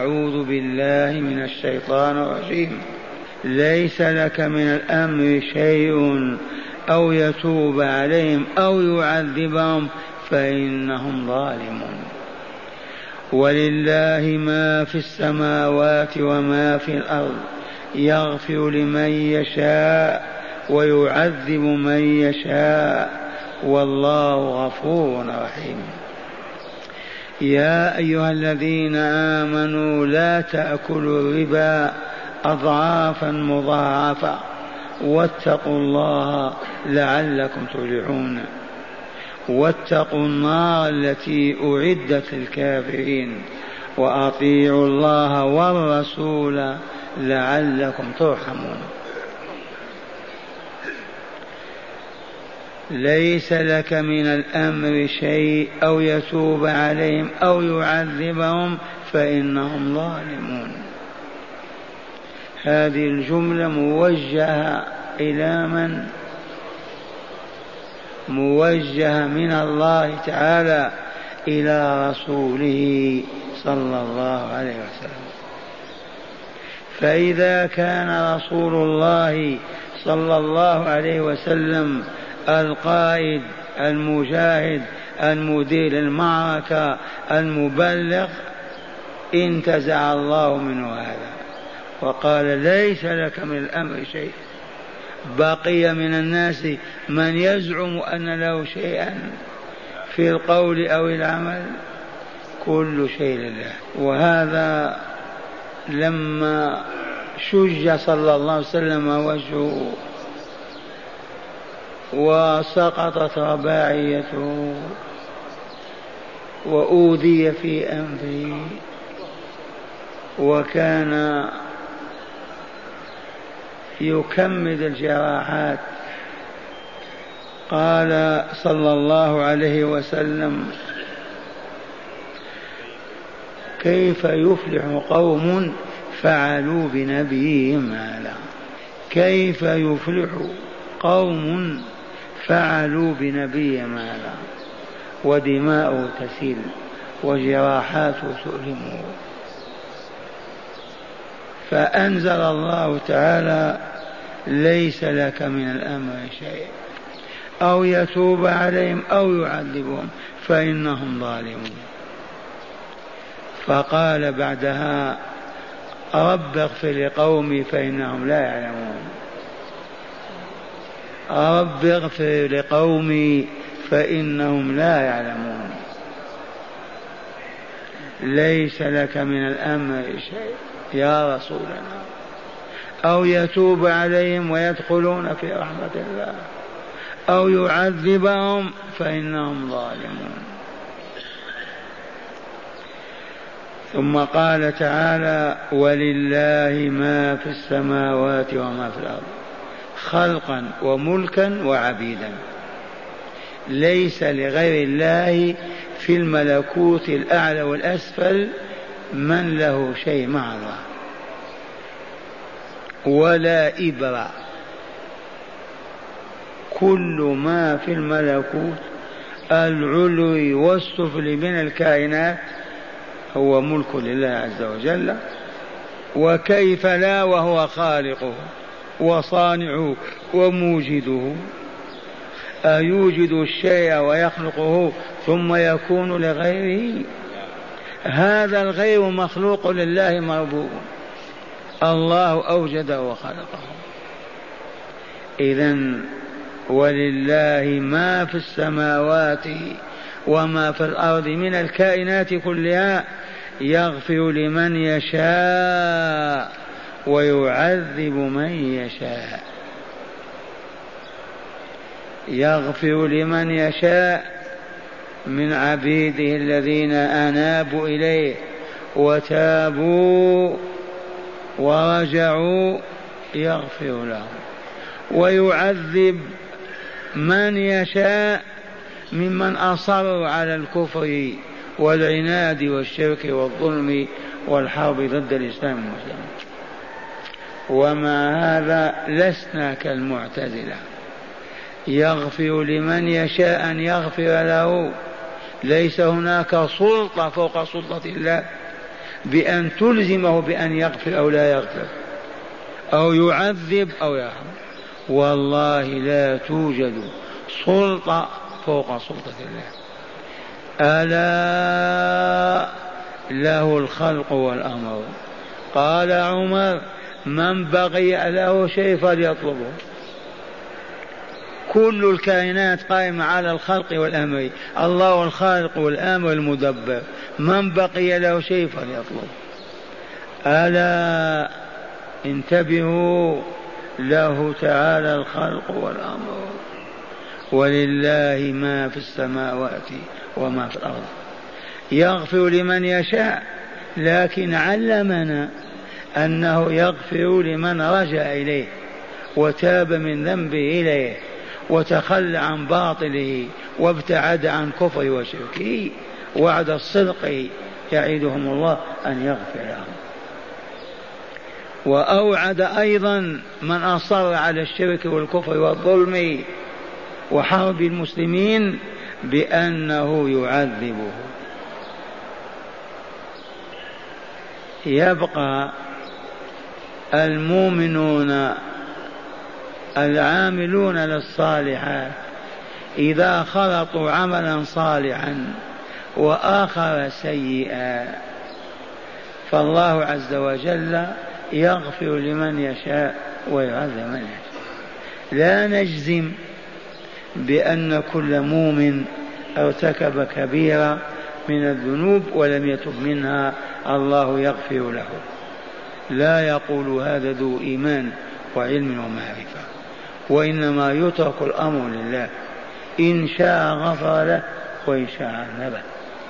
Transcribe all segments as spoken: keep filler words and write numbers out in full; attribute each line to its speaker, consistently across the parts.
Speaker 1: أعوذ بالله من الشيطان الرجيم. ليس لك من الأمر شيء أو يتوب عليهم أو يعذبهم فإنهم ظالمون. ولله ما في السماوات وما في الأرض يغفر لمن يشاء ويعذب من يشاء والله غفور رحيم. يا أيها الذين آمنوا لا تأكلوا الربا أضعافا مضاعفة واتقوا الله لعلكم تفلحون. واتقوا النار التي أعدت للكافرين وأطيعوا الله والرسول لعلكم ترحمون. ليس لك من الأمر شيء أو يتوب عليهم أو يعذبهم فإنهم ظالمون. هذه الجملة موجهة إلى من؟ موجهة من الله تعالى إلى رسوله صلى الله عليه وسلم. فإذا كان رسول الله صلى الله عليه وسلم القائد المجاهد المدير المعركة المبلغ انتزع الله منه هذا وقال ليس لك من الأمر شيء. بقي من الناس من يزعم أن له شيئا في القول أو العمل، كل شيء لله. وهذا لما شج صلى الله عليه وسلم وجهه وسقطت رباعيته وأوذي في أنفه وكان يكمد الجراحات، قال صلى الله عليه وسلم كيف يفلح قوم فعلوا بنبيهم هذا؟ كيف يفلح قوم فعلوا بنبيهم هذا ودماءه تسيل وجراحاته تؤلمه؟ فأنزل الله تعالى ليس لك من الأمر شيء أو يتوب عليهم أو يعذبهم فإنهم ظالمون. فقال بعدها رب اغفر لقومي فإنهم لا يعلمون. رب اغفر لقومي فإنهم لا يعلمون. ليس لك من الأمر شيء يا رسولنا، أو يتوب عليهم ويدخلون في رحمة الله أو يعذبهم فإنهم ظالمون. ثم قال تعالى ولله ما في السماوات وما في الأرض خلقا وملكا وعبيدا. ليس لغير الله في الملكوت الأعلى والأسفل من له شيء مع الله ولا إبرة. كل ما في الملكوت العلوي والسفلي من الكائنات هو ملك لله عز وجل. وكيف لا وهو خالقه وصانعه وموجده. أيوجد الشيء ويخلقه ثم يكون لغيره؟ هذا الغير مخلوق لله مربوب، الله أوجده وخلقه. إذن ولله ما في السماوات وما في الأرض من الكائنات كلها يغفر لمن يشاء ويعذب من يشاء. يغفر لمن يشاء من عبيده الذين أنابوا إليه وتابوا ورجعوا يغفر لهم، ويعذب من يشاء ممن أصروا على الكفر والعناد والشرك والظلم والحرب ضد الإسلام والمسلمين. ومع هذا لسنا كالمعتزلة، يغفر لمن يشاء أن يغفر له. ليس هناك سلطة فوق سلطة الله، بأن تلزمه بأن يغفر أو لا يغفر، أو يعذب أو يرحم. والله لا توجد سلطة فوق سلطة الله. ألا له الخلق والأمر. قال عمر: من بغي له شيء فليطلبه. كل الكائنات قائمة على الخلق والأمر، الله الخالق والأمر المدبر، من بقي له شيء فليطلب. ألا انتبهوا، له تعالى الخلق والأمر، ولله ما في السماوات وما في الأرض. يغفر لمن يشاء، لكن علمنا أنه يغفر لمن رجع إليه وتاب من ذنبه إليه وتخلى عن باطله وابتعد عن كفر وشركه. وعد الصدق يعيدهم الله أن يغفر لهم. وأوعد أيضا من أصر على الشرك والكفر والظلم وحرب المسلمين بأنه يعذبه. يبقى المؤمنون العاملون للصالحات إذا خلطوا عملا صالحا وآخر سيئا فالله عز وجل يغفر لمن يشاء ويعذب من يشاء. لا نجزم بأن كل مؤمن ارتكب كبيرة من الذنوب ولم يتب منها الله يغفر له، لا يقول هذا ذو إيمان وعلم ومعرفة، وإنما يترك الأمر لله، إن شاء غفر له وإن شاء عذبه.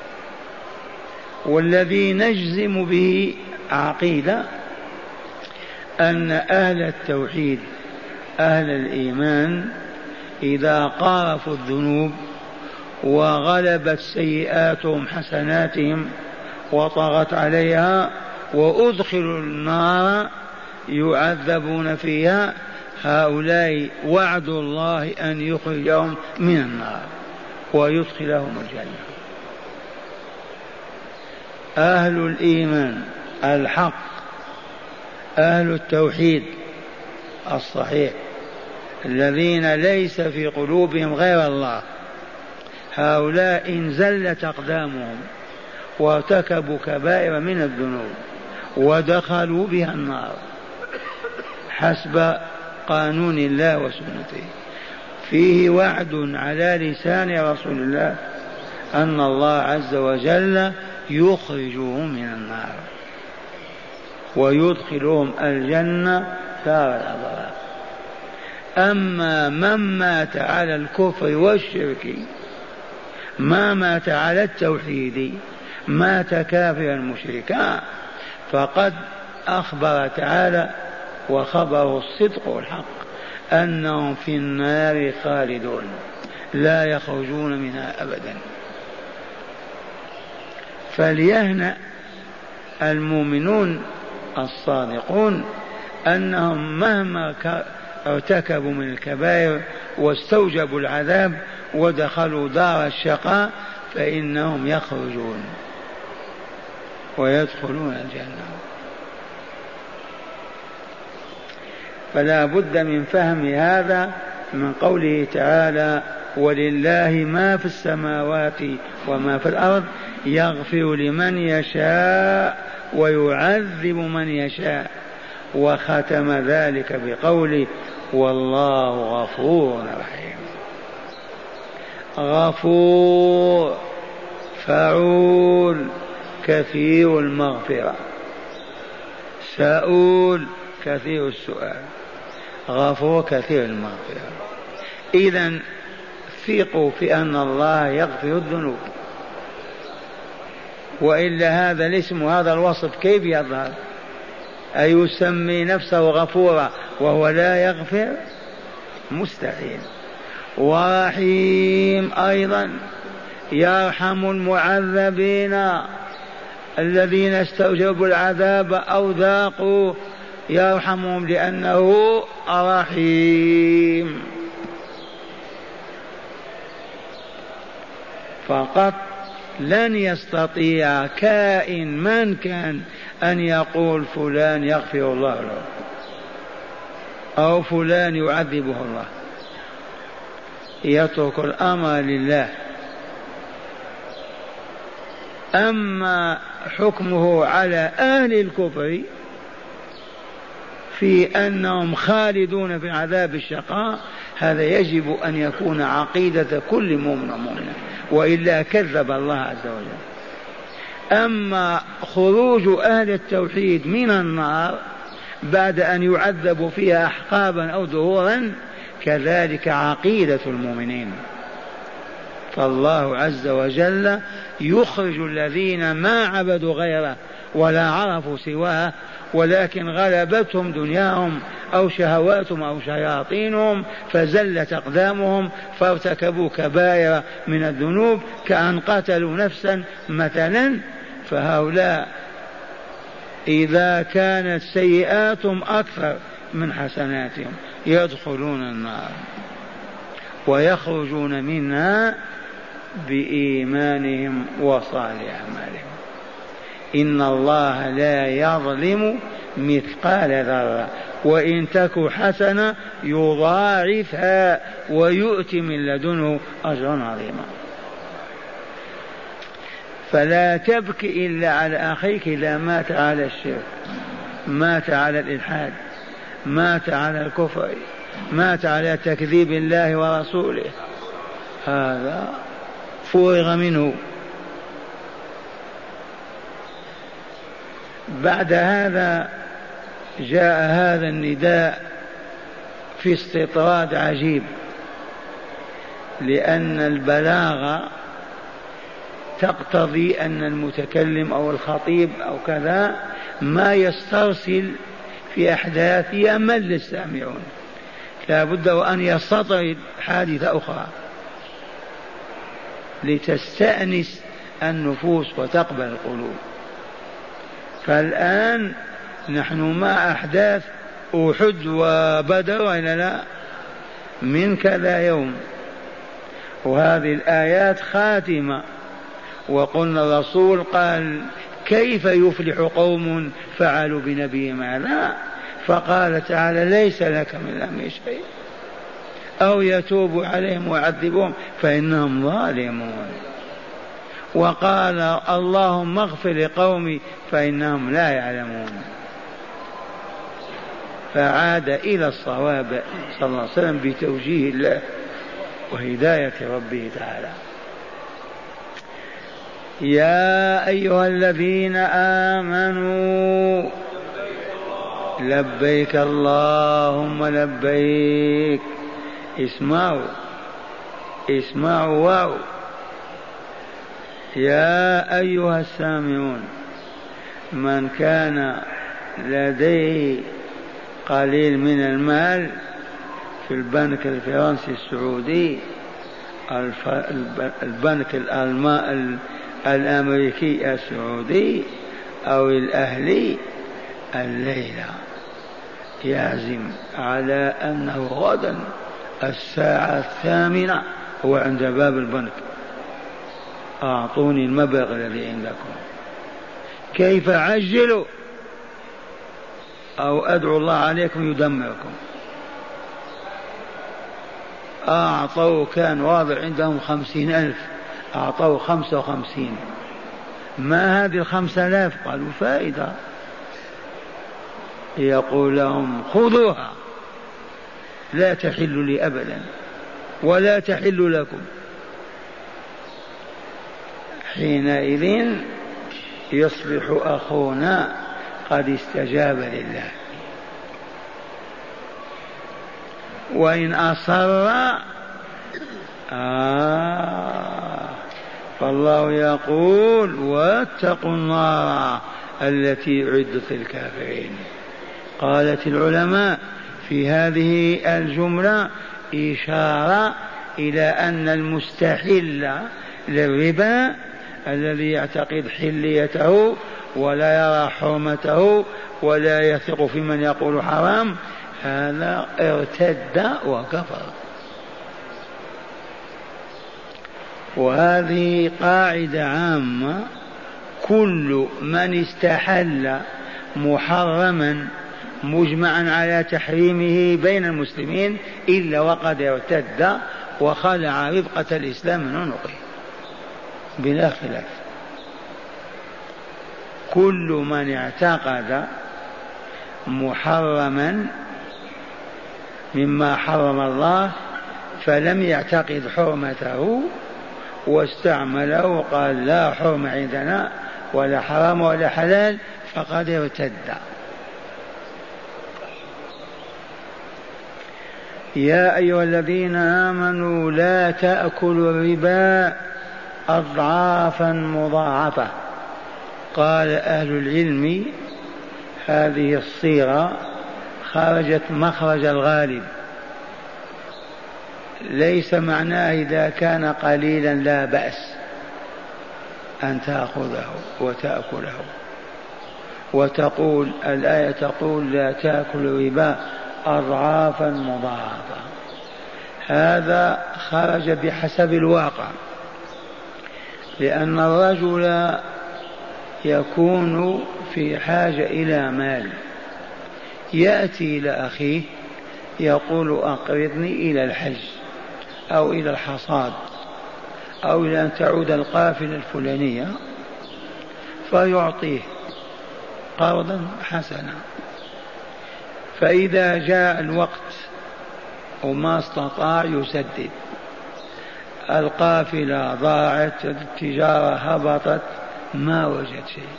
Speaker 1: والذي نجزم به عقيدة أن أهل التوحيد أهل الإيمان إذا قارفوا الذنوب وغلبت سيئاتهم حسناتهم وطغت عليها وأدخلوا النار يعذبون فيها، هؤلاء وعد الله أن يخرجهم من النار ويدخلهم الجنة. أهل الإيمان الحق أهل التوحيد الصحيح الذين ليس في قلوبهم غير الله، هؤلاء إن زلت أقدامهم وارتكبوا كبائر من الذنوب ودخلوا بها النار حسب قانون الله وسنته، فيه وعد على لسان رسول الله أن الله عز وجل يخرجهم من النار ويدخلهم الجنة دار الأبرار. أما من مات على الكفر والشرك ما مات على التوحيد مات كافرا مشركا فقد أخبر تعالى وخبره الصدق والحق أنهم في النار خالدون لا يخرجون منها أبدا. فليهنأ المؤمنون الصادقون أنهم مهما ارتكبوا من الكبائر واستوجبوا العذاب ودخلوا دار الشقاء فإنهم يخرجون ويدخلون الجنة. فلا بد من فهم هذا من قوله تعالى ولله ما في السماوات وما في الأرض يغفر لمن يشاء ويعذب من يشاء. وختم ذلك بقوله والله غفور رحيم. غفور فعول كثير المغفرة، سؤول كثير السؤال، غفور كثير المغفرة. إذن ثقوا في أن الله يغفر الذنوب، وإلا هذا الاسم وهذا الوصف كيف يظهر؟ أيسمي نفسه غفورا وهو لا يغفر؟ مستحيل. ورحيم أيضا يرحم المعذبين الذين استوجبوا العذاب أو ذاقوا، يرحمهم لأنه رحيم. فقط لن يستطيع كائن من كان أن يقول فلان يغفر الله له أو فلان يعذبه الله، يترك الأمر لله. أما حكمه على أهل الكفر في أنهم خالدون في عذاب الشقاء، هذا يجب أن يكون عقيدة كل مؤمن ومؤمنة، وإلا كذب الله عز وجل. أما خروج أهل التوحيد من النار بعد أن يعذبوا فيها أحقابا أو دهورا، كذلك عقيدة المؤمنين. فالله عز وجل يخرج الذين ما عبدوا غيره ولا عرفوا سواه، ولكن غلبتهم دنياهم أو شهواتهم أو شياطينهم فزلت أقدامهم فارتكبوا كبائر من الذنوب كأن قتلوا نفسا مثلا. فهؤلاء إذا كانت سيئاتهم أكثر من حسناتهم يدخلون النار ويخرجون منها بإيمانهم وصالح أعمالهم. إن الله لا يظلم مثقال ذرة وإن تك حسنة يضاعفها ويؤتي من لدنه أجرا عظيما. فلا تبكي إلا على أخيك إذا مات على الشرك، مات على الإلحاد، مات على الكفر، مات على تكذيب الله ورسوله، هذا فرغ منه. بعد هذا جاء هذا النداء في استطراد عجيب، لأن البلاغة تقتضي أن المتكلم أو الخطيب أو كذا ما يسترسل في أحداث يمل السامعون، لا بد وأن يستطرد حادثة أخرى لتستأنس النفوس وتقبل القلوب. فالآن نحن مع أحداث أحد وبدر وإلا لا من كذا يوم، وهذه الآيات خاتمة. وقلنا الرسول قال كيف يفلح قوم فعلوا بنبيهم هذا، فقال تعالى ليس لك من الأمر شيء أو يتوب عليهم ويعذبهم فإنهم ظالمون. وقال اللهم اغفر لقومي فإنهم لا يعلمون. فعاد إلى الصواب صلى الله عليه وسلم بتوجيه الله وهداية ربه تعالى. يا أيها الذين آمنوا لبيك اللهم لبيك. اسمعوا اسمعوا واو. يا أيها السامعون، من كان لديه قليل من المال في البنك الفرنسي السعودي، البنك الأمريكي السعودي أو الأهلي، الليلة يعزم على أنه غدا الساعة الثامنة هو عند باب البنك، أعطوني المبلغ الذي عندكم. كيف عجلوا أو أدعو الله عليكم يدمركم. أعطوا كان واضع عندهم خمسين ألف، أعطوا خمسة وخمسين. ما هذه الخمسة آلاف؟ قالوا فائدة. يقول لهم خذوها لا تحل لي أبدا ولا تحل لكم. حينئذ يصبح أخونا قد استجاب لله. وإن أصر آه فالله يقول واتقوا النار التي أعدت للكافرين. قالت العلماء في هذه الجملة إشارة إلى أن المستحل للربا الذي يعتقد حليته ولا يرى حرمته ولا يثق في من يقول حرام، هذا ارتد وكفر. وهذه قاعدة عامة: كل من استحل محرما مجمعا على تحريمه بين المسلمين إلا وقد ارتد وخلع ربقة الإسلام من عنقه بلا خلاف. كل من اعتقد محرما مما حرم الله فلم يعتقد حرمته واستعمله قال لا حرم عندنا ولا حرام ولا حلال فقد ارتد. يا أيها الذين آمنوا لا تأكلوا الربا أضعافا مضاعفة. قال أهل العلم هذه الصيغة خرجت مخرج الغالب، ليس معناه إذا كان قليلا لا بأس أن تأخذه وتأكله، وتقول الآية تقول لا تأكل الربا أضعافا مضاعفة. هذا خرج بحسب الواقع، لأن الرجل يكون في حاجة إلى مال، يأتي إلى أخيه يقول أقرضني إلى الحج أو إلى الحصاد أو إلى أن تعود القافلة الفلانية، فيعطيه قرضا حسنا. فإذا جاء الوقت وما استطاع يسدد، القافلة ضاعت، التجارة هبطت، ما وجد شيء،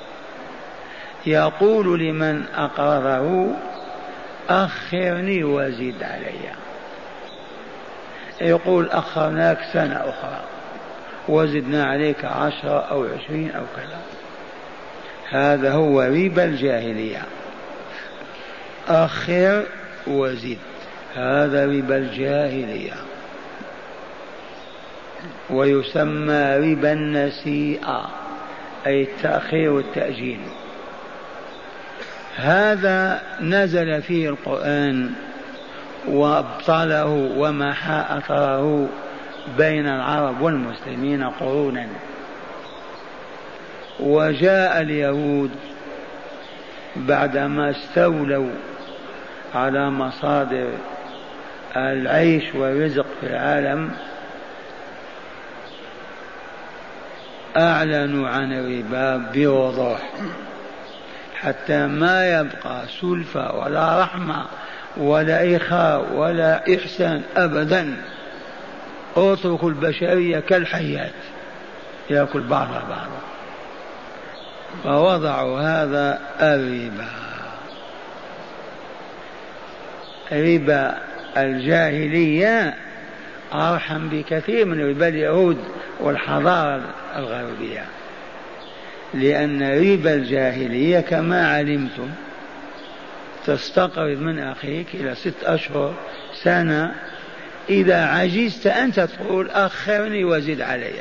Speaker 1: يقول لمن أقرضه أخرني وزد علي، يقول أخرناك سنة أخرى وزدنا عليك عشرة أو عشرين أو كذا. هذا هو ربا الجاهلية، أخر وزد، هذا ربا الجاهلية، ويسمى ربا النسيئة أي التأخير والتأجيل. هذا نزل فيه القرآن وابطله ومحى أثره بين العرب والمسلمين قرونا. وجاء اليهود بعدما استولوا على مصادر العيش والرزق في العالم أعلنوا عن الربا بوضوح، حتى ما يبقى سلفة ولا رحمة ولا إخاء ولا إحسان أبدا. اتركوا البشرية كالحيات يأكل بعضها بعضا. فوضعوا هذا الربا، ربا الجاهلية أرحم بكثير من ربا اليهود والحضارة الغربية، لأن ربا الجاهلية كما علمتم تستقرض من أخيك إلى ست أشهر سنة، إذا عجزت أنت تقول أخرني وزد علي.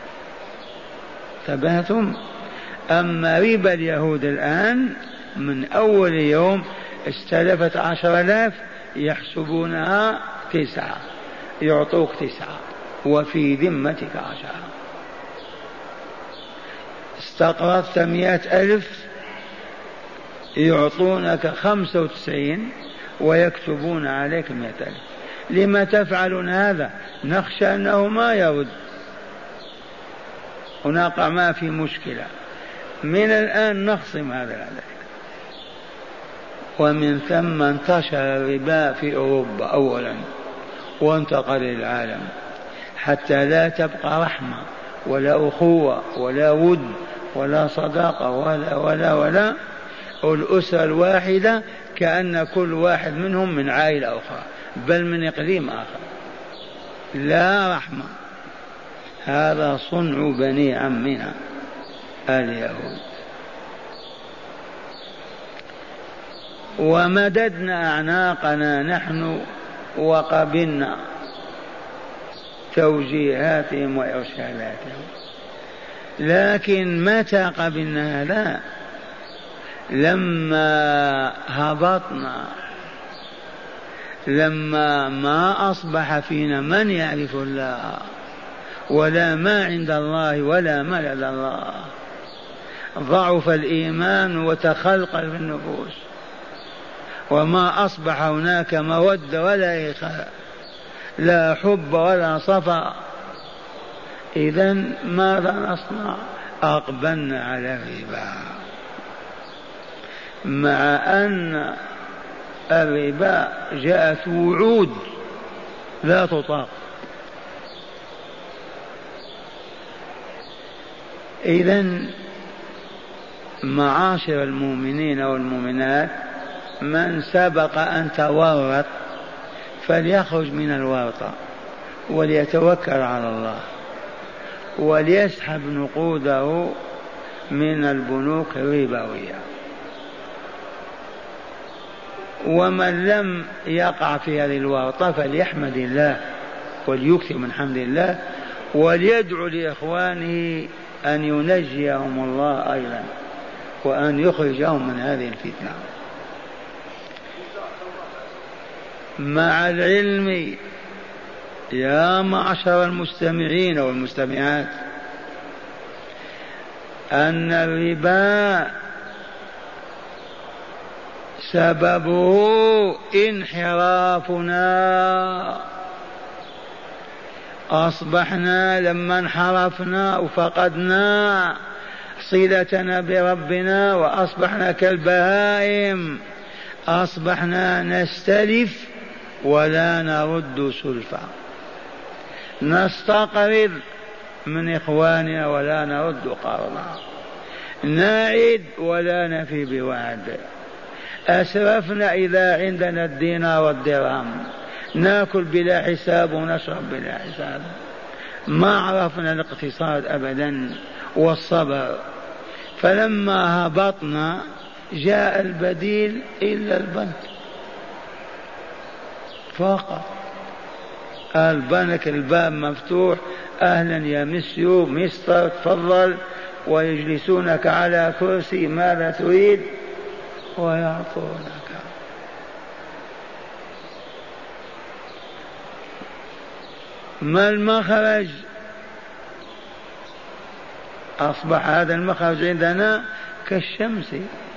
Speaker 1: تبهتم؟ أما ربا اليهود الآن من أول يوم استلفت عشر آلاف يحسبونها تسعة، يعطوك تسعة وفي ذمتك عشرة. استقرضت مئة ألف يعطونك خمسة وتسعين ويكتبون عليك مئة ألف. لما تفعلون هذا؟ نخشى أنه ما يرد ونقع ما في مشكلة. من الآن نخصم هذا العدد. ومن ثم انتشر الربا في أوروبا أولا وانتقل للعالم، حتى لا تبقى رحمة ولا أخوة ولا ود ولا صداقة ولا ولا ولا الأسرة الواحدة كأن كل واحد منهم من عائلة أخرى بل من إقليم آخر، لا رحمة. هذا صنع بني عمنا اليهود. ومددنا أعناقنا نحن وقبلنا توجيهاتهم وإرشاداتهم، لكن متى قبلنا هذا؟ لما هبطنا، لما ما أصبح فينا من يعرف الله ولا ما عند الله ولا ما لدى الله. ضعف الإيمان وتخلقل في النفوس، وما أصبح هناك مودة ولا إخاء، لا حب ولا صفا. إذن ماذا نصنع؟ أقبلنا على الربا، مع أن الربا جاءت وعود لا تطاق. إذن معاشر المؤمنين والمؤمنات، من سبق أن تورط فليخرج من الورطة وليتوكل على الله وليسحب نقوده من البنوك الربوية. ومن لم يقع في هذه الورطة فليحمد الله وليكثر من حمد الله وليدعو لإخوانه أن ينجيهم الله أيضا وأن يخرجهم من هذه الفتنة. مع العلم يا معشر المستمعين والمستمعات أن الربا سببه انحرافنا. أصبحنا لما انحرفنا وفقدنا صلتنا بربنا وأصبحنا كالبهائم، أصبحنا نستلف ولا نرد سلفا، نستقرض من إخواننا ولا نرد قرضا، نعد ولا نفي بوعد، أسرفنا إذا عندنا الدينار والدرهم، ناكل بلا حساب ونشرب بلا حساب، ما عرفنا الاقتصاد أبدا والصبر. فلما هبطنا جاء البديل إلا البنك فقط. البنك الباب مفتوح، أهلا يا مسيو مستر تفضل، ويجلسونك على كرسي، ماذا تريد؟ ويعطونك. ما المخرج؟ أصبح هذا المخرج عندنا كالشمس.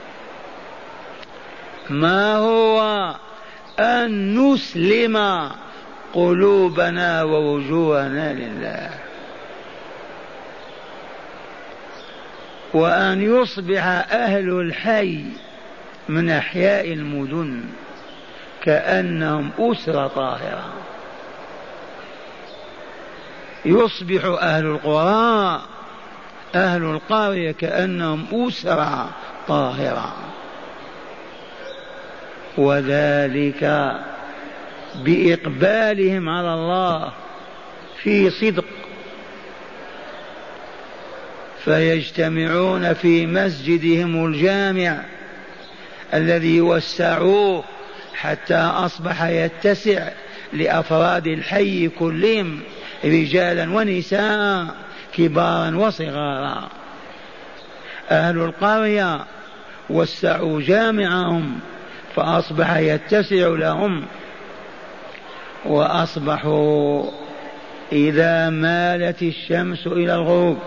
Speaker 1: ما هو؟ أن نسلم قلوبنا ووجوهنا لله، وأن يصبح أهل الحي من أحياء المدن كأنهم أسرة طاهرة، يصبح أهل القرى أهل القرية كأنهم أسرة طاهرة، وذلك بإقبالهم على الله في صدق، فيجتمعون في مسجدهم الجامع الذي وسعوه حتى أصبح يتسع لأفراد الحي كلهم، رجالا ونساء، كبارا وصغارا. أهل القرية وسعوا جامعهم فأصبح يتسع لهم، وأصبحوا إذا مالت الشمس إلى الغروب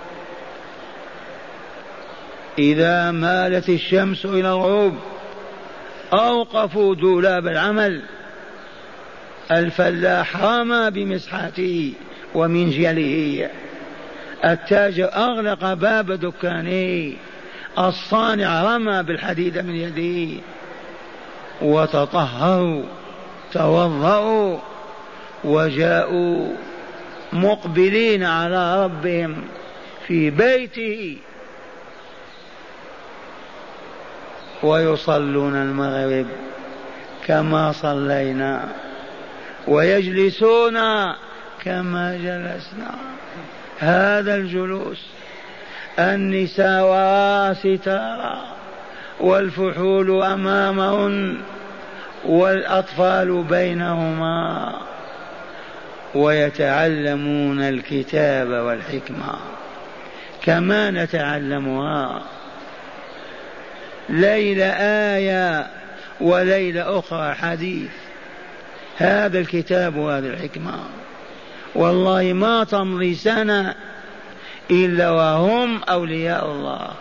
Speaker 1: إذا مالت الشمس إلى الغروب أوقفوا دولاب العمل. الفلاح رمى بمسحته ومنجله، التاجر أغلق باب دكانه، الصانع رمى بالحديد من يده، وتطهروا توضأوا وجاءوا مقبلين على ربهم في بيته، ويصلون المغرب كما صلينا ويجلسون كما جلسنا. هذا الجلوس، النساء وراستارا والفحول أمامهن والأطفال بينهما، ويتعلمون الكتاب والحكمة كما نتعلمها، ليلة آية وليلة أخرى حديث. هذا الكتاب وهذه الحكمة، والله ما تمضي سنة إلا وهم أولياء الله.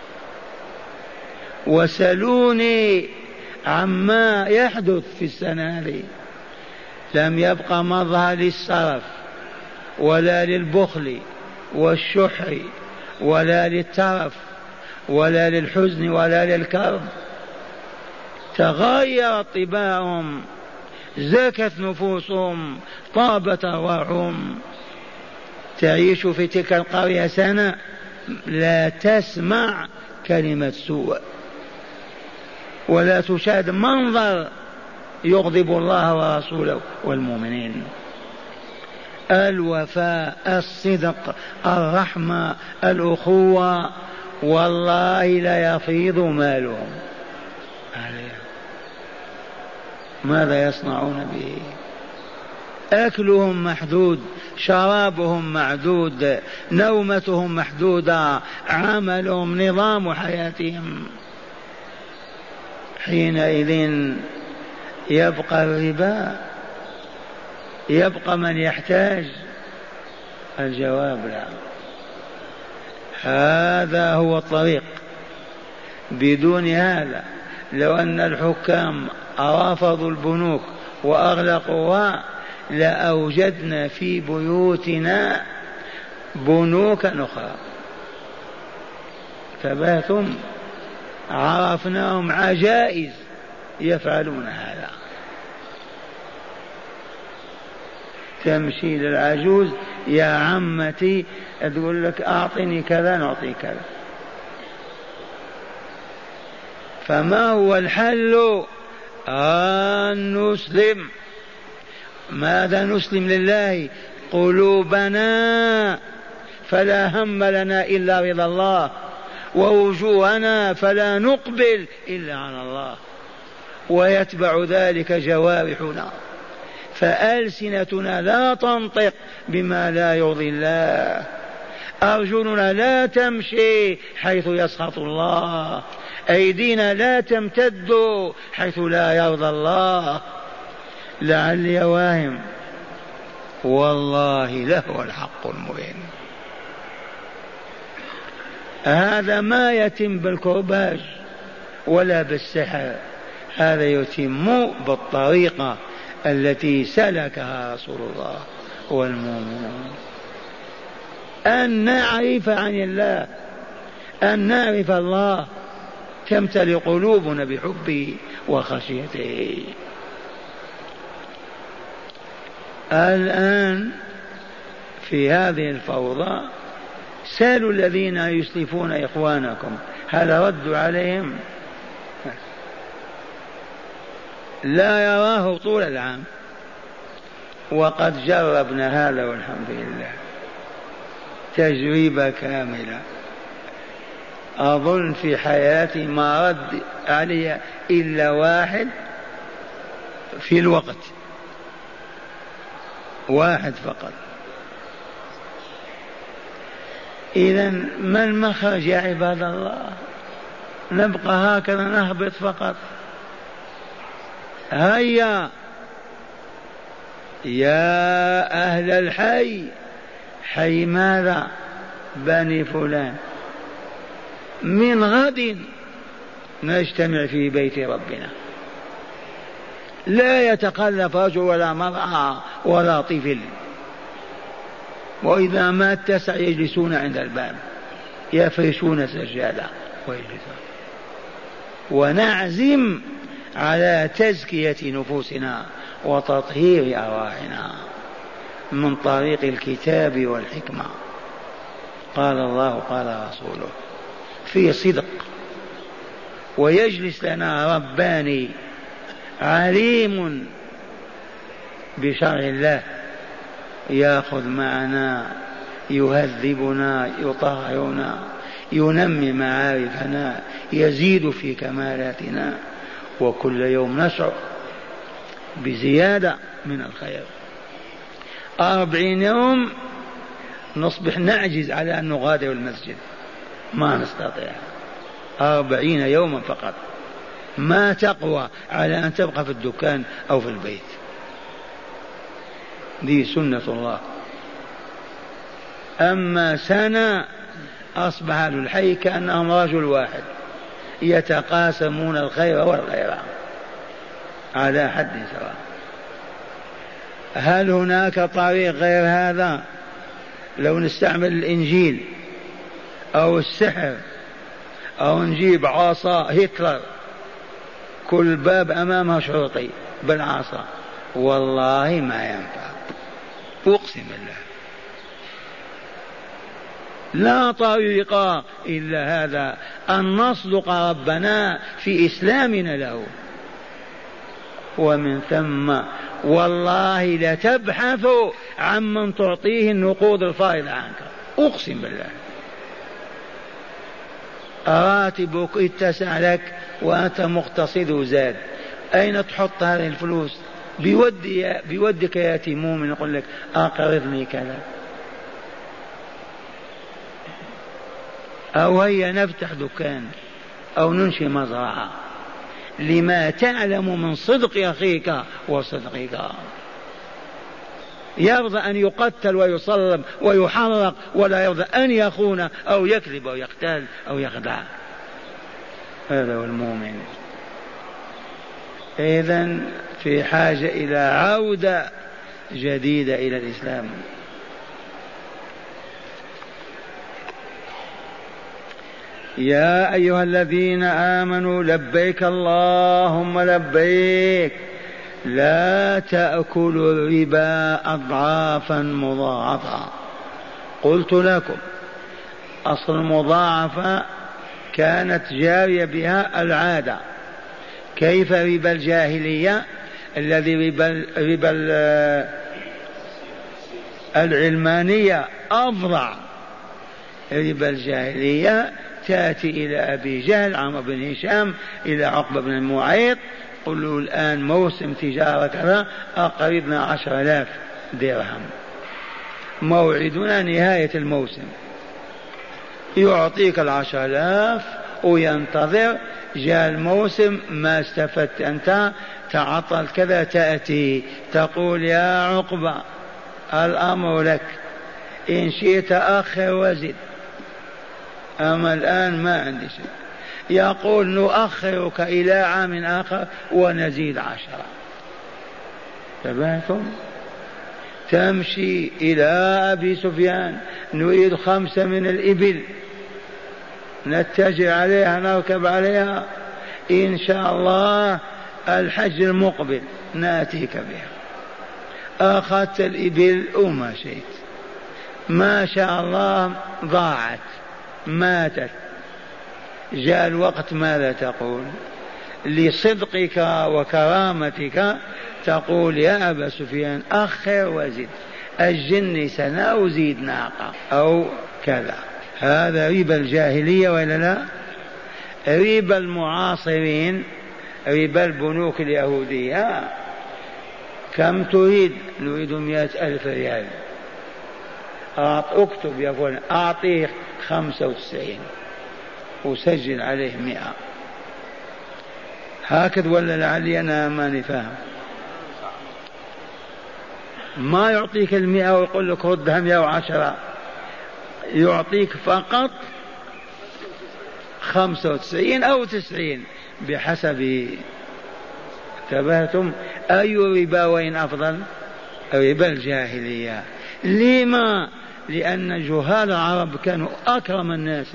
Speaker 1: وسلوني عما يحدث في السنة هذه، لم يبقى مظهر للسرف ولا للبخل والشح ولا للترف ولا للحزن ولا للكرب. تغيرت طباعهم، زكت نفوسهم، طابت أرواحهم. تعيش في تلك القرية سنة لا تسمع كلمة سوء ولا تشاهد منظر يغضب الله ورسوله والمؤمنين. الوفاء، الصدق، الرحمة، الأخوة، والله لا يفيض مالهم. ماذا يصنعون به؟ أكلهم محدود، شرابهم معدود، نومتهم محدودة، عملهم، نظام حياتهم. حينئذ يبقى الربا؟ يبقى من يحتاج؟ الجواب لا. هذا هو الطريق. بدون هذا لو أن الحكام رفضوا البنوك وأغلقوها لأوجدنا في بيوتنا بنوكا أخرى. تباثم عرفناهم عجائز يفعلون هذا. تمشي للعجوز يا عمتي تقول لك أعطني كذا نعطي كذا. فما هو الحل؟ أن نسلم. ماذا نسلم لله؟ قلوبنا فلا هم لنا إلا رضا الله، ووجوهنا فلا نقبل إلا على الله، ويتبع ذلك جوارحنا، فألسنتنا لا تنطق بما لا يرضي الله، أرجلنا لا تمشي حيث يسخط الله، أيدينا لا تمتد حيث لا يرضى الله. لعلي واهم، والله له الحق المبين. هذا ما يتم بالكرباج ولا بالسحر، هذا يتم بالطريقة التي سلكها رسول الله والمؤمنون. أن نعرف عن الله، أن نعرف الله، تمتلئ قلوبنا بحبه وخشيته. الآن في هذه الفوضى سالوا الذين يسلفون إخوانكم هل ردوا عليهم؟ لا يراه طول العام. وقد جربنا هذا والحمد لله تجربة كاملة. أظن في حياتي ما رد علي إلا واحد في الوقت، واحد فقط. إذن ما المخرج يا عباد الله؟ نبقى هكذا نهبط فقط؟ هيا يا أهل الحي، حي ماذا؟ بني فلان، من غد نجتمع في بيت ربنا، لا يتخلف رجل ولا مرأة ولا طفل، وإذا ما اتسع يجلسون عند الباب يفرشون سجادة ويجلسون. ونعزم على تزكية نفوسنا وتطهير أرواحنا من طريق الكتاب والحكمة. قال الله قال رسوله في صدق. ويجلس لنا رباني عليم بشرع الله، يأخذ معنا، يهذبنا، يطهرنا، ينمي معارفنا، يزيد في كمالاتنا، وكل يوم نشعر بزيادة من الخير. أربعين يوم نصبح نعجز على أن نغادر المسجد، ما نستطيع. أربعين يوما فقط، ما تقوى على أن تبقى في الدكان أو في البيت. دي سنة الله أما سنة أصبح أهل الحي كأنهم رجل واحد يتقاسمون الخير والخير على حد سواء. هل هناك طريق غير هذا؟ لو نستعمل الإنجيل أو السحر أو نجيب عصا هتلر كل باب أمامها شرطي بالعصا، والله ما ينفع، أقسم بالله لا طريق إلا هذا، أن نصدق ربنا في إسلامنا له. ومن ثم والله لتبحث عمن تعطيه النقود الفائضة عنك، أقسم بالله. راتبك اتسع لك وأنت مقتصد وزاد، أين تحط هذه الفلوس؟ بودي بودك يأتي مؤمن يقول لك أقرضني كذا، أو هيا نفتح دكان أو ننشئ مزرعة، لما تعلم من صدق أخيك وصدقك. يرضى أن يقتل ويصلب ويحرق، ولا يرضى أن يخون أو يكذب أو يقتل أو يخدع. هذا هو المؤمن. إذن في حاجة إلى عودة جديدة إلى الإسلام. يا أيها الذين آمنوا لبيك اللهم لبيك لا تأكلوا الربا أضعافا مضاعفة. قلت لكم أصل المضاعفة كانت جارية بها العادة. كيف ربا الجاهلية الذي ربا, ربا العلمانية أفظع. ربا الجاهلية تأتي إلى أبي جهل عمرو بن هشام إلى عقبة بن المعيط، قل له الآن موسم تجارة كذا أقرضنا عشر آلاف درهم، موعدنا نهاية الموسم. يعطيك العشر آلاف وينتظر، جاء الموسم ما استفدت أنت، تعطل كذا، تأتي تقول يا عقبة الأمر لك، إن شئت أخر وزد، أما الآن ما عندي شيء. يقول نؤخرك إلى عام آخر ونزيد عشرة. تبعتم؟ تمشي إلى أبي سفيان نريد خمسة من الإبل نتجه عليها نركب عليها إن شاء الله الحج المقبل ناتيك بها. أخذت الإبل وما شئت، ما شاء الله ضاعت ماتت. جاء الوقت ماذا تقول؟ لصدقك وكرامتك تقول يا أبا سفيان أخر وزد، الجن سنة وزيد ناقة أو كذا. هذا ربا الجاهلية ولا لا؟ ربا المعاصرين، ربا البنوك اليهودية. كم تريد؟ نريد مئة ألف ريال. اكتب يا فلان أعطيه خمسة وتسعين وسجل عليه مئة. هكذا ولا لعلي أنا ماني فاهم؟ ما يعطيك المئة ويقول لك ردها مئة وعشرة، يعطيك فقط خمسة وتسعين أو تسعين بحسب. انتبهتم؟ أي رباوين أفضل؟ ربا الجاهلية. لما؟ لأن جهال العرب كانوا أكرم الناس.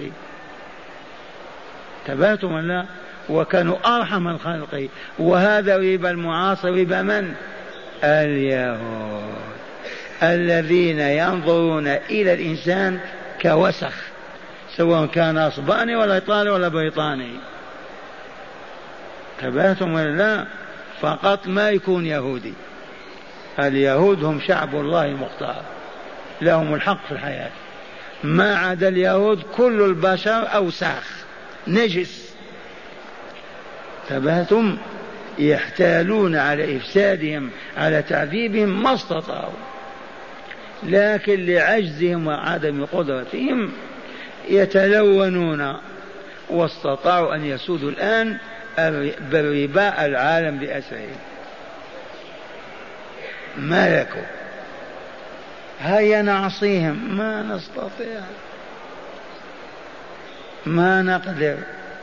Speaker 1: انتبهتم ولا؟ وكانوا أرحم الخلق. وهذا ربا المعاصر ربا من؟ اليهود الذين ينظرون إلى الإنسان كوسخ، سواء كان أصباني ولا إيطالي ولا بريطاني. انتبهتم ولا لا؟ فقط ما يكون يهودي. اليهود هم شعب الله المختار، لهم الحق في الحياة. ما عدا اليهود كل البشر أوساخ نجس. انتبهتم؟ يحتالون على إفسادهم على تعذيبهم ما استطاعوا، لكن لعجزهم وعدم قدرتهم يتلونون، واستطاعوا أن يسودوا الآن بالربا العالم بأسره. ملكوا. هيا نعصيهم، ما نستطيع، ما نقدر،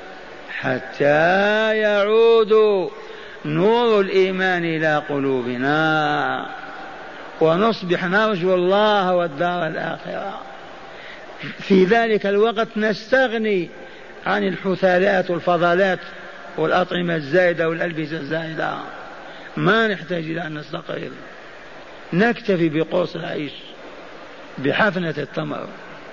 Speaker 1: حتى يعود نور الإيمان إلى قلوبنا ونصبح نرجو الله والدار الآخرة. في ذلك الوقت نستغني عن الحثالات والفضلات والأطعمة الزائدة والألبسة الزائدة، ما نحتاج إلى أن نستقر، نكتفي بقرص العيش بحفنة التمر.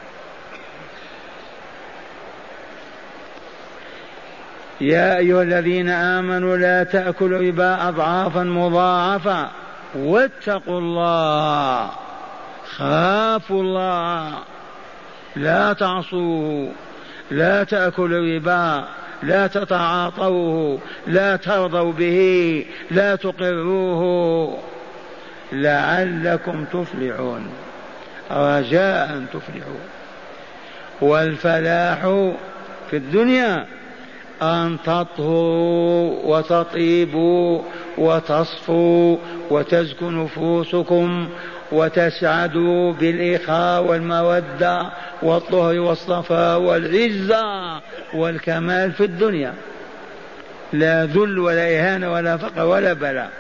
Speaker 1: يا أيها الذين آمنوا لا تأكلوا ربا أضعافا مضاعفة واتقوا الله، خافوا الله، لا تعصوه، لا تأكلوا ربا، لا تتعاطوه، لا ترضوا به، لا تقروه، لعلكم تفلحون، رجاء تفلحون. والفلاح في الدنيا أن تطهروا وتطيبوا وتصفوا وتزكو نفوسكم وتسعدوا بالإخاء والمودة والطهر والصفاء والعزة والكمال في الدنيا، لا ذل ولا إهانة ولا فقر ولا بلاء،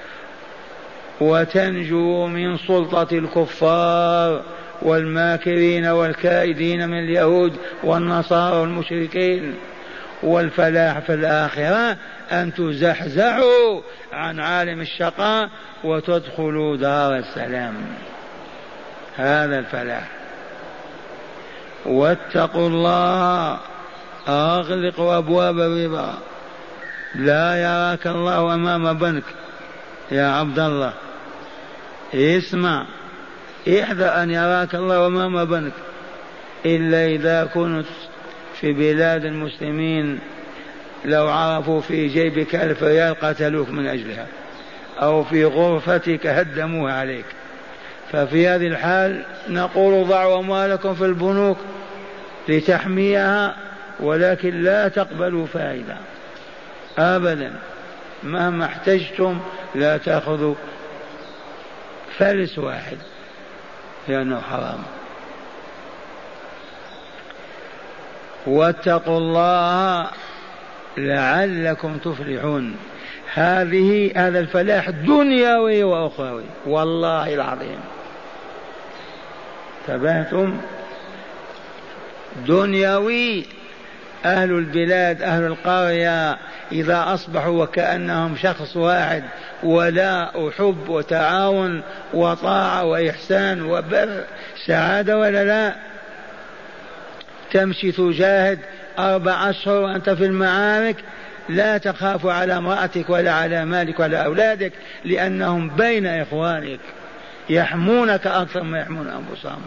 Speaker 1: وتنجو من سلطة الكفار والماكرين والكائدين من اليهود والنصارى والمشركين. والفلاح في الآخرة أن تزحزحوا عن عالم الشقاء وتدخلوا دار السلام، هذا الفلاح. واتقوا الله، أغلقوا أبواب الربا، لا يراك الله أمام بنك يا عبد الله، اسمع، احذر أن يراك الله أمام بنك، إلا إذا كنت في بلاد المسلمين لو عرفوا في جيبك ألف ريال قتلوك من أجلها، أو في غرفتك هدموها عليك، ففي هذه الحال نقول ضعوا أموالكم في البنوك لتحميها، ولكن لا تقبلوا فائدة أبدا، مهما احتجتم لا تأخذوا فلس واحد لأنه حرام. واتقوا الله لعلكم تفلحون، هذه هذا الفلاح دنيوي وأخروي والله العظيم. تبهتم؟ دنيوي، أهل البلاد أهل القرية إذا أصبحوا وكأنهم شخص واحد، ولا أحب وتعاون وطاعة وإحسان وبر، سعادة ولا لا؟ تمشي تجاهد أربع أشهر وأنت في المعارك، لا تخاف على امرأتك ولا على مالك ولا أولادك، لأنهم بين إخوانك يحمونك أكثر ما يحمون أنفسهم.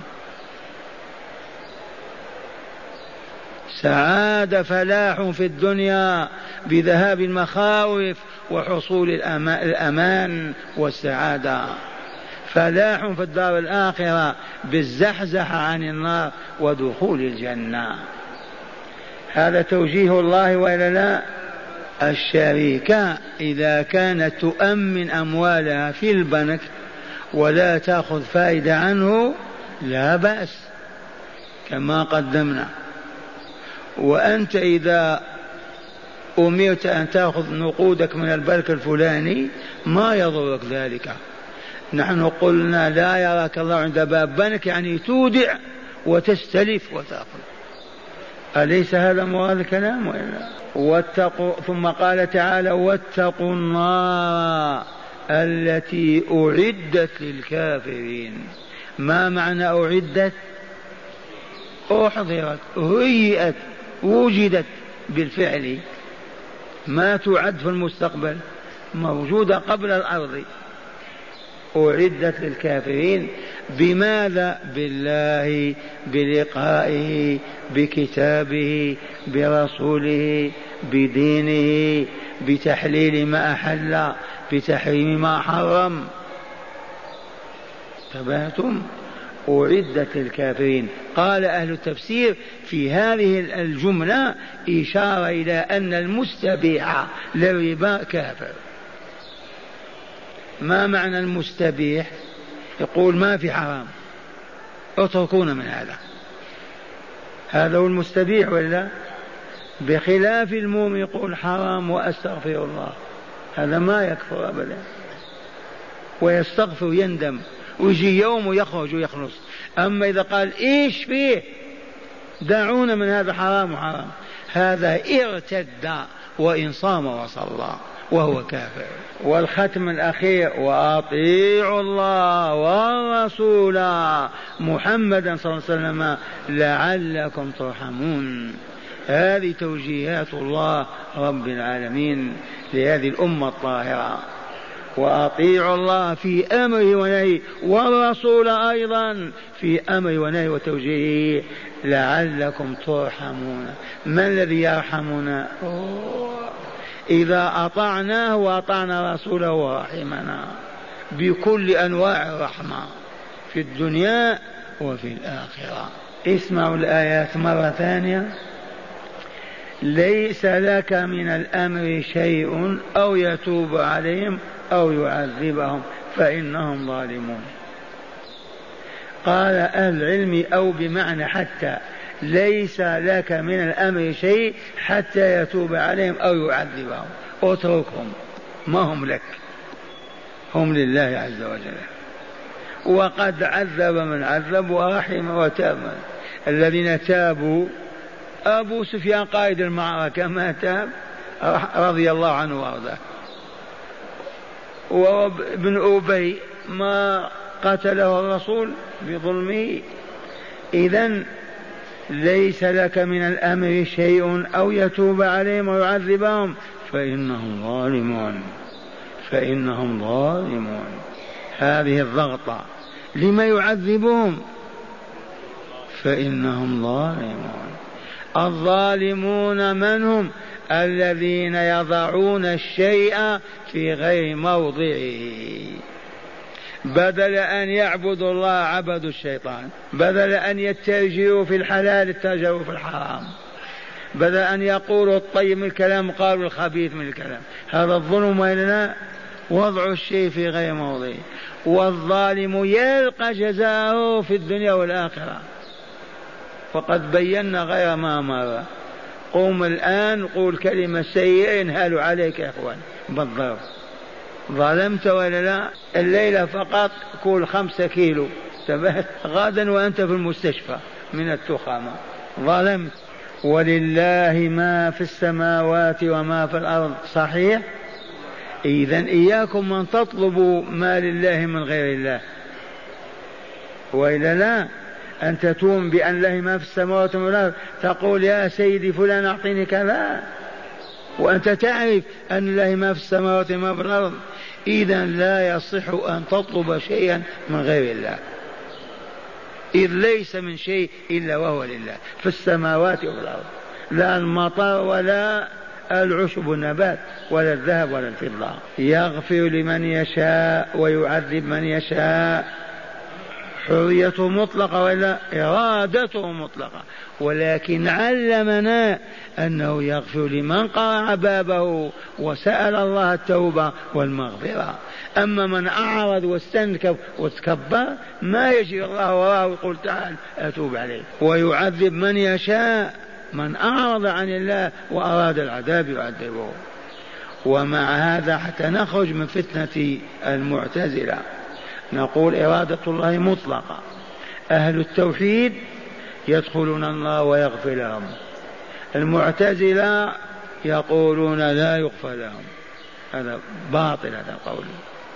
Speaker 1: سعادة فلاح في الدنيا بذهاب المخاوف وحصول الأمان والسعادة، فلاح في الدار الآخرة بالزحزح عن النار ودخول الجنة. هذا توجيه الله وإلا لا؟ الشركة إذا كانت تؤمن أموالها في البنك ولا تأخذ فائدة عنه لا بأس كما قدمنا. وأنت إذا أمرت أن تأخذ نقودك من البنك الفلاني ما يضرك ذلك. نحن قلنا لا يراك الله عند باب بنك، يعني تودع وتستلف وتأخذ. أليس هذا مراد الكلام وإلا؟ واتقوا، ثم قال تعالى واتقوا النار التي أعدت للكافرين. ما معنى أعدت؟ أحضرت، هيئت، وجدت بالفعل، ما تعد في المستقبل، موجودة قبل الأرض. أعدت للكافرين بماذا؟ بالله، بلقائه، بكتابه، برسوله، بدينه، بتحليل ما أحل، بتحريم ما حرم. تبهتم؟ أعدت للكافرين. قال أهل التفسير في هذه الجملة إشارة إلى أن المستبيح للربا كافر. ما معنى المستبيح؟ يقول ما في حرام، اتركونا من هذا. هذا هو المستبيح ولا؟ بخلاف المؤمن يقول حرام وأستغفر الله، هذا ما يكفر أبدا، ويستغفر يندم ويجي يوم ويخرج ويخلص. أما إذا قال إيش فيه دعونا من هذا حرام وحرام، هذا ارتد وإن صام وصلى وهو كافر. والختم الأخير وأطيعوا الله والرسول محمدا صلى الله عليه وسلم لعلكم ترحمون. هذه توجيهات الله رب العالمين لهذه الأمة الطاهرة. وأطيعوا الله في أمره ونهيه، والرسول أيضا في أمره ونهيه وتوجيهه لعلكم ترحمون. ما الذي يرحمنا؟ إذا أطعناه وأطعنا رسوله ورحمنا بكل أنواع الرحمة في الدنيا وفي الآخرة. اسمعوا الآيات مرة ثانية. ليس لك من الأمر شيء أو يتوب عليهم أو يعذبهم فإنهم ظالمون. قال أهل العلم أو بمعنى حتى، ليس لك من الأمر شيء حتى يتوب عليهم أو يعذبهم، اتركهم، ما هم لك، هم لله عز وجل. وقد عذب من عذب ورحم وتاب. الذين تابوا، أبو سفيان قائد المعركة ما تاب رضي الله عنه وارضاه، وابن أبي ما قتله الرسول بظلمه. إذن ليس لك من الأمر شيء أو يتوب عليهم ويعذبهم فإنهم ظالمون، فإنهم ظالمون. هذه الضغطة لما يعذبهم؟ فإنهم ظالمون. الظالمون من هم؟ الذين يضعون الشيء في غير موضعه، بدل أن يعبدوا الله عبدوا الشيطان، بدل أن يتجهوا في الحلال اتجهوا في الحرام، بدل أن يقولوا الطيب من الكلام قالوا الخبيث من الكلام. هذا الظلم وإننا وضع الشيء في غير موضعه. والظالم يلقى جزاءه في الدنيا والآخرة، وقد بينا غير ما مر. قوم الآن قول كلمة سيئة ينهال عليك يا إخوان بالضرب. ظلمت ولا لا؟ الليلة فقط كل خمسة كيلو تبهت، غدا وأنت في المستشفى من التخامة. ظلمت. ولله ما في السماوات وما في الأرض، صحيح؟ إذن إياكم من تطلبوا ما لله من غير الله، وإلا لا أنت تؤمن بأن له ما في السماوات وما في الأرض، تقول يا سيدي فلان أعطيني كذا، وأنت تعرف أن له ما في السماوات وما في الأرض. إذن لا يصح أن تطلب شيئا من غير الله، إذ ليس من شيء إلا وهو لله في السماوات وفي الأرض، لا المطر ولا العشب النبات ولا الذهب ولا الفضة. يغفر لمن يشاء ويعذب من يشاء، حريته مطلقة ولا إرادته مطلقة، ولكن علمنا أنه يغفر لمن قرع بابه وسأل الله التوبة والمغفرة. أما من أعرض واستنكف وتكبر ما يجي الله وراه ويقول تعال أتوب عليه. ويعذب من يشاء، من أعرض عن الله وأراد العذاب يعذبه. ومع هذا حتى نخرج من فتنة المعتزلة نقول إرادة الله مطلقة. أهل التوحيد يدخلون الله ويغفر لهم، المعتزلة يقولون لا يغفر لهم. هذا باطل هذا القول.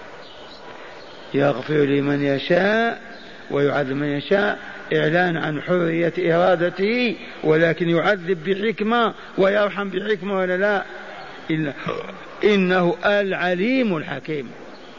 Speaker 1: يغفر لمن يشاء ويعذب من يشاء، إعلان عن حرية إرادته، ولكن يعذب بحكمة ويرحم بحكمة ولا لا؟ إنه العليم الحكيم.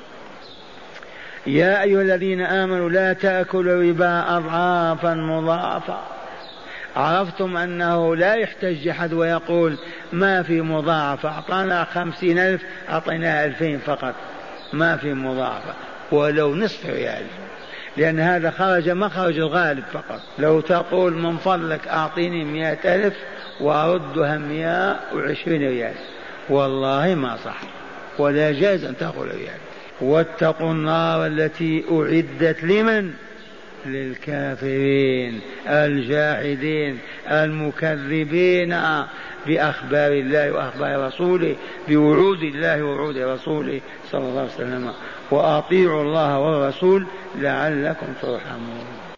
Speaker 1: يا أيها الذين آمنوا لا تأكلوا الربا أضعافا مضاعفة. عرفتم أنه لا يحتج أحد ويقول ما في مضاعفة، أعطانا خمسين ألف أعطيناه ألفين فقط، ما في مضاعفة ولو نصف ريال، لأن هذا خرج مخرج الغالب فقط. لو تقول من فضلك أعطيني مئة ألف وأردها مئة وعشرين ريال، والله ما صح ولا جاز أن تقول ريال. واتقوا النار التي أعدت لمن؟ للكافرين الجاحدين المكذبين بأخبار الله وأخبار رسوله، بوعود الله ووعود رسوله صلى الله عليه وسلم. وأطيعوا الله والرسول لعلكم ترحمون.